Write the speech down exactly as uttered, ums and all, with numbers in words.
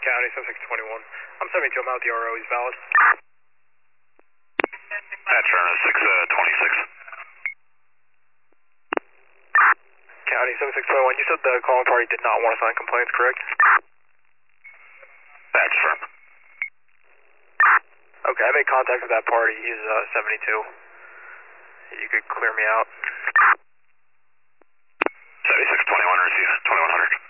County, seventy-six twenty-one. I'm seventy-two, I'm out with the R O, he's valid. Patch runner six twenty-six. County, seventy-six twenty-one, you said the calling party did not want to sign complaints, correct? Patch firm. Okay, I made contact with that party, he's uh, seventy-two. You could clear me out. seventy-six twenty-one, receive twenty-one hundred.